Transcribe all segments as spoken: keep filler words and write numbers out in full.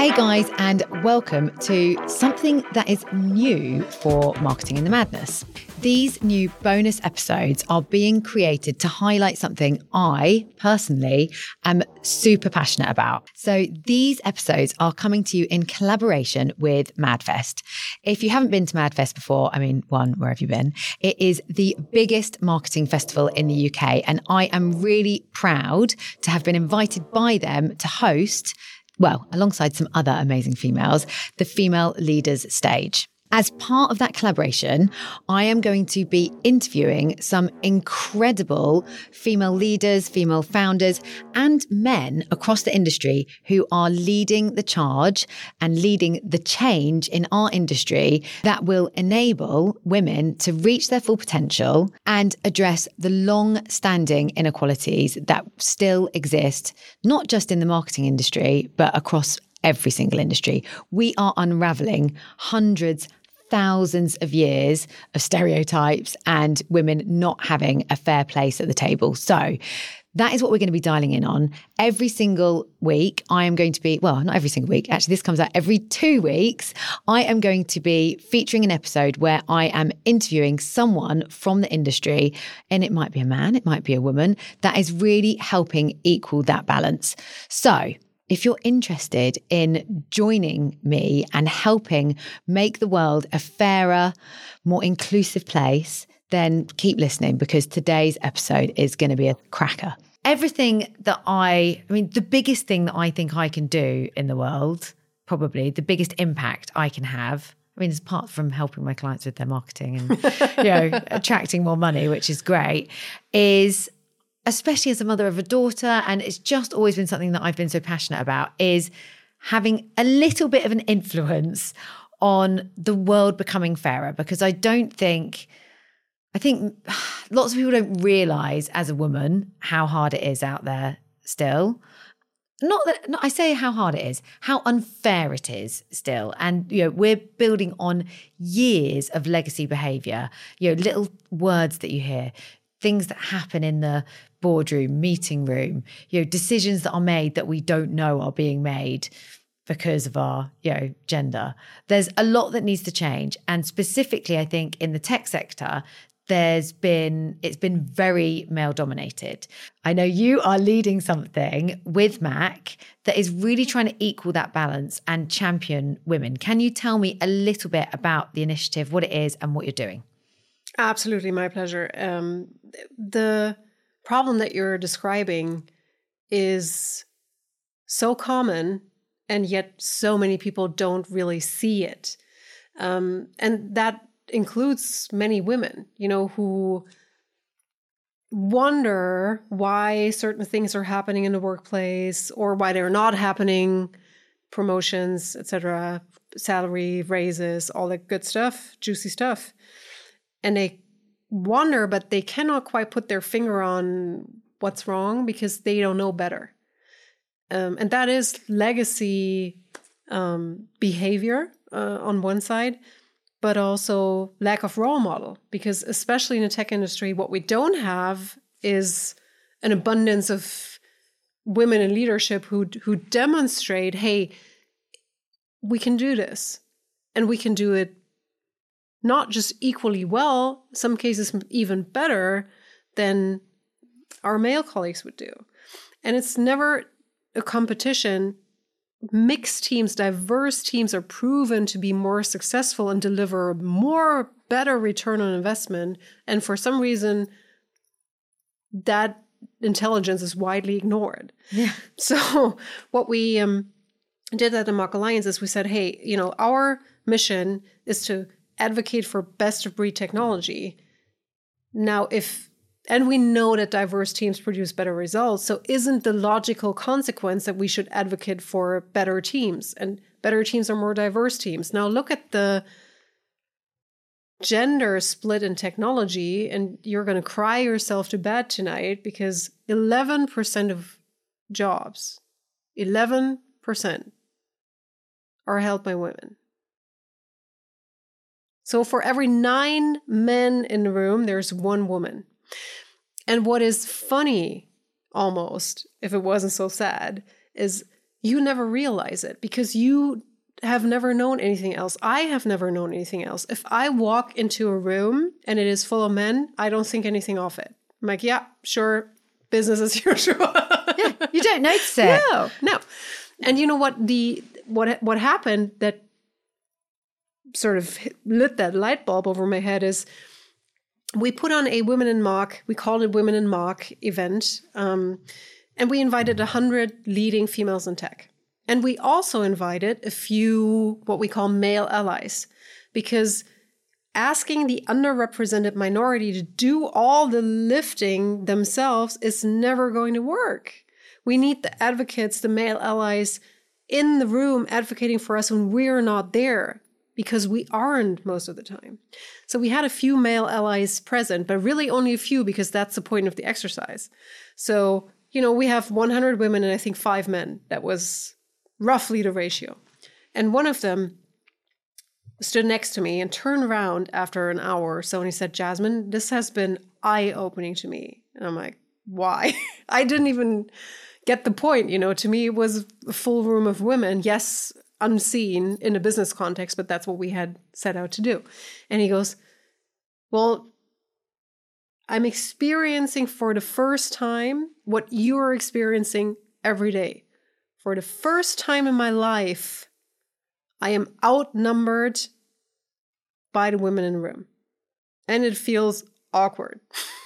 Hey guys, and welcome to something that is new for Marketing in the Madness. These new bonus episodes are being created to highlight something I, personally, am super passionate about. So these episodes are coming to you in collaboration with MadFest. If you haven't been to MadFest before, I mean, one, where have you been? It is the biggest marketing festival in the U K, and I am really proud to have been invited by them to host, well, alongside some other amazing females, the Female Leaders Stage. As part of that collaboration, I am going to be interviewing some incredible female leaders, female founders, and men across the industry who are leading the charge and leading the change in our industry that will enable women to reach their full potential and address the long-standing inequalities that still exist, not just in the marketing industry, but across every single industry. We are unraveling hundreds, thousands of years of stereotypes and women not having a fair place at the table. So that is what we're going to be dialing in on. Every single week, I am going to be, well, not every single week, actually this comes out every two weeks, I am going to be featuring an episode where I am interviewing someone from the industry, and it might be a man, it might be a woman, that is really helping equal that balance. So if you're interested in joining me and helping make the world a fairer, more inclusive place, then keep listening, because today's episode is going to be a cracker. Everything that I, I mean, the biggest thing that I think I can do in the world, probably the biggest impact I can have, I mean, apart from helping my clients with their marketing and, you know, attracting more money, which is great, is, especially as a mother of a daughter, and it's just always been something that I've been so passionate about, is having a little bit of an influence on the world becoming fairer. Because I don't think, I think lots of people don't realise as a woman how hard it is out there still. Not that, not, I say how hard it is, how unfair it is still. And, you know, we're building on years of legacy behaviour, you know, little words that you hear, things that happen in the boardroom, meeting room, you know, decisions that are made that we don't know are being made because of our, you know, gender. There's a lot that needs to change. And specifically, I think in the tech sector, there's been, it's been very male dominated. I know you are leading something with Mac that is really trying to equal that balance and champion women. Can you tell me a little bit about the initiative, what it is and what you're doing? Absolutely, my pleasure. Um, the problem that you're describing is so common, and yet so many people don't really see it. Um, and that includes many women, you know, who wonder why certain things are happening in the workplace or why they're not happening, promotions, et cetera, salary raises, all that good stuff, juicy stuff. And they wonder, but they cannot quite put their finger on what's wrong because they don't know better. Um, and that is legacy um, behavior uh, on one side, but also lack of role model. Because especially in the tech industry, what we don't have is an abundance of women in leadership who who demonstrate, hey, we can do this, and we can do it not just equally well, some cases even better than our male colleagues would do. And it's never a competition. Mixed teams, diverse teams are proven to be more successful and deliver more better return on investment. And for some reason, that intelligence is widely ignored. Yeah. So what we um, did at the Mock Alliance is we said, hey, you know, our mission is to advocate for best of breed technology. Now, if, and we know that diverse teams produce better results, so isn't the logical consequence that we should advocate for better teams? And better teams are more diverse teams. Now, look at the gender split in technology, and you're going to cry yourself to bed tonight because eleven percent of jobs, eleven percent are held by women. So for every nine men in the room, there's one woman. And what is funny, almost, if it wasn't so sad, is you never realize it because you have never known anything else. I have never known anything else. If I walk into a room and it is full of men, I don't think anything of it. I'm like, yeah, sure, business as usual. Yeah, you don't notice it. No, no. And you know what? The what what happened that sort of lit that light bulb over my head is we put on a Women in Mock. We called it Women in Mock event, um, and we invited a hundred leading females in tech. And we also invited a few what we call male allies, because asking the underrepresented minority to do all the lifting themselves is never going to work. We need the advocates, the male allies in the room advocating for us when we're not there, because we aren't most of the time. So we had a few male allies present, but really only a few because that's the point of the exercise. So, you know, we have one hundred women and I think five men. That was roughly the ratio. And one of them stood next to me and turned around after an hour or so and he said, Jasmine, this has been eye-opening to me. And I'm like, why? I didn't even get the point. You know, to me, it was a full room of women. Yes, unseen in a business context, but that's what we had set out to do. And he goes, well, I'm experiencing for the first time what you're experiencing every day. For the first time in my life, I am outnumbered by the women in the room. And it feels awkward.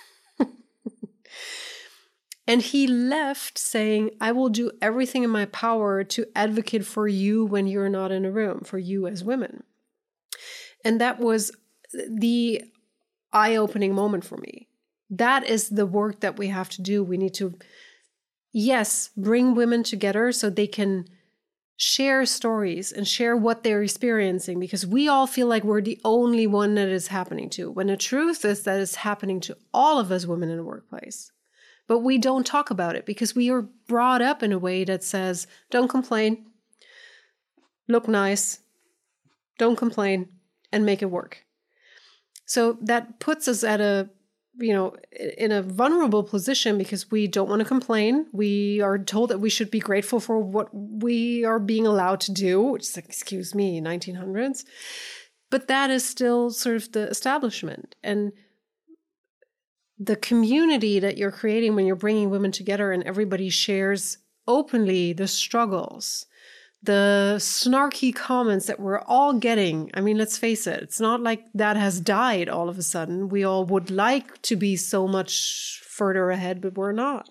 And he left saying, I will do everything in my power to advocate for you when you're not in a room, for you as women. And that was the eye-opening moment for me. That is the work that we have to do. We need to, yes, bring women together so they can share stories and share what they're experiencing, because we all feel like we're the only one that is happening to, when the truth is that it's happening to all of us women in the workplace. But we don't talk about it because we are brought up in a way that says, don't complain, look nice, don't complain, and make it work. So that puts us at a, you know, in a vulnerable position because we don't want to complain. We are told that we should be grateful for what we are being allowed to do, which is, excuse me, nineteen hundreds. But that is still sort of the establishment. And the community that you're creating when you're bringing women together and everybody shares openly the struggles, the snarky comments that we're all getting. I mean, let's face it, it's not like that has died all of a sudden. We all would like to be so much further ahead, but we're not.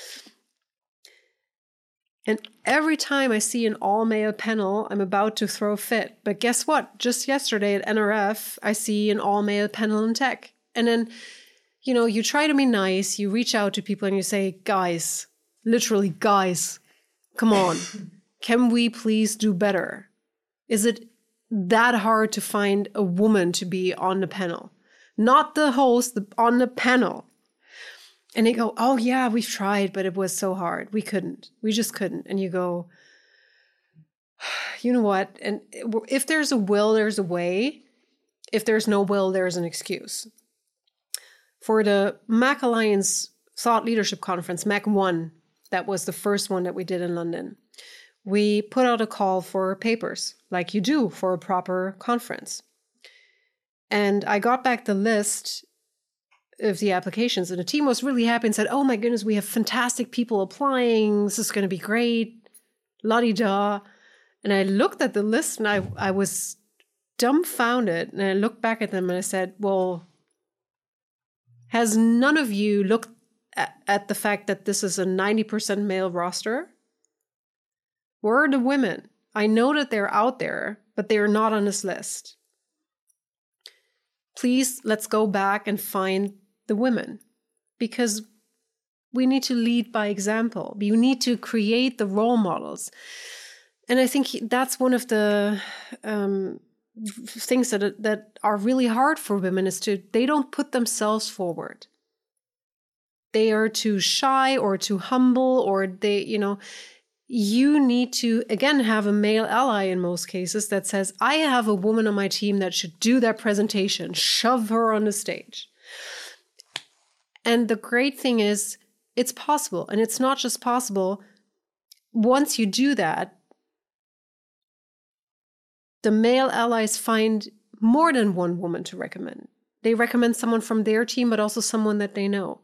And every time I see an all-male panel, I'm about to throw a fit. But guess what? Just yesterday at N R F, I see an all-male panel in tech. And then, you know, you try to be nice, you reach out to people and you say, guys, literally, guys, come on. Can we please do better? Is it that hard to find a woman to be on the panel? Not the host, the, on the panel. And they go, oh yeah, we've tried, but it was so hard. We couldn't. We just couldn't. And you go, you know what? And if there's a will, there's a way. If there's no will, there's an excuse. For the Mac Alliance Thought Leadership Conference, Mac one, that was the first one that we did in London. We put out a call for papers, like you do for a proper conference. And I got back the list of the applications, and the team was really happy and said, oh my goodness, we have fantastic people applying. This is going to be great. La-di-da. And I looked at the list and I, I was dumbfounded. And I looked back at them and I said, well, has none of you looked at, at the fact that this is a ninety percent male roster? Where are the women? I know that they're out there, but they're not on this list. Please, let's go back and find the women, because we need to lead by example. You need to create the role models. And I think that's one of the um, things that that are really hard for women is to, they don't put themselves forward. They are too shy or too humble, or they, you know, you need to, again, have a male ally in most cases that says, I have a woman on my team that should do that presentation, shove her on the stage. And the great thing is, it's possible. And it's not just possible, once you do that, the male allies find more than one woman to recommend. They recommend someone from their team, but also someone that they know.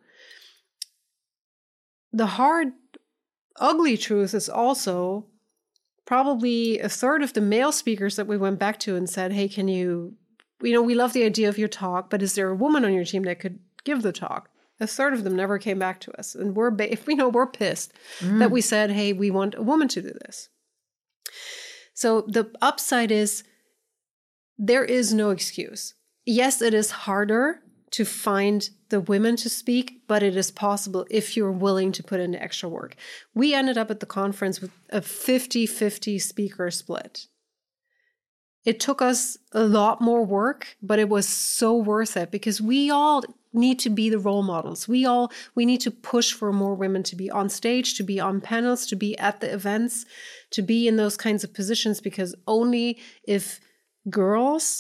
The hard, ugly truth is also probably a third of the male speakers that we went back to and said, hey, can you, you know, we love the idea of your talk, but is there a woman on your team that could give the talk? A third of them never came back to us. And we're, if we know, we're pissed mm. that we said, hey, we want a woman to do this. So the upside is there is no excuse. Yes, it is harder to find the women to speak, but it is possible if you're willing to put in the extra work. We ended up at the conference with a fifty-fifty speaker split. It took us a lot more work, but it was so worth it because we all need to be the role models. We all, we need to push for more women to be on stage, to be on panels, to be at the events, to be in those kinds of positions, because only if girls,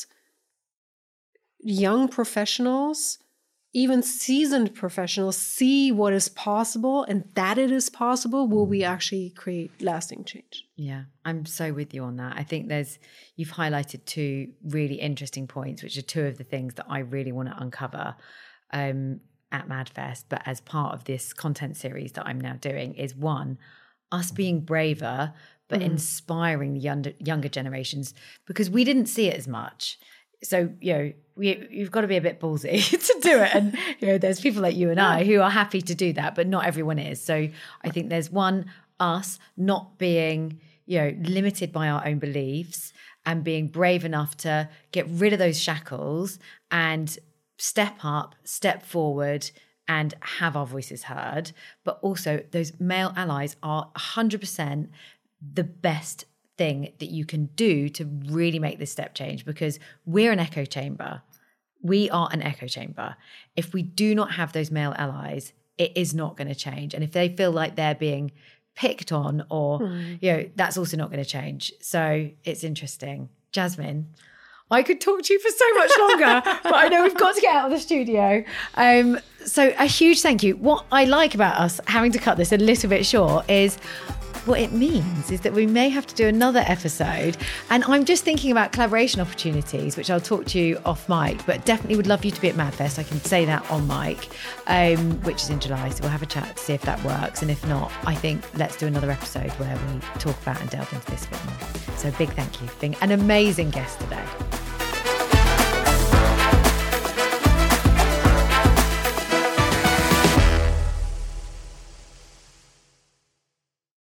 young professionals, even seasoned professionals see what is possible and that it is possible, will we actually create lasting change. Yeah, I'm so with you on that. I think there's, you've highlighted two really interesting points, which are two of the things that I really want to uncover um, at MadFest, but as part of this content series that I'm now doing, is one, us being braver, but mm-hmm. inspiring the younger, younger generations, because we didn't see it as much. So, you know, we, you've got to be a bit ballsy to do it. And, you know, there's people like you and I who are happy to do that, but not everyone is. So I think there's one, us not being, you know, limited by our own beliefs and being brave enough to get rid of those shackles and step up, step forward and have our voices heard. But also those male allies are one hundred percent the best thing that you can do to really make this step change, because we're an echo chamber. We are an echo chamber. If we do not have those male allies, it is not going to change. And if they feel like they're being picked on or, mm. you know, that's also not going to change. So it's interesting. Jasmine, I could talk to you for so much longer, but I know we've got to get out of the studio. Um, so a huge thank you. What I like about us having to cut this a little bit short is what it means is that we may have to do another episode. And I'm just thinking about collaboration opportunities, which I'll talk to you off mic, but definitely would love you to be at MadFest. I can say that on mic, um, which is in July. So we'll have a chat to see if that works. And if not, I think let's do another episode where we talk about and delve into this a bit more. So big thank you for being an amazing guest today.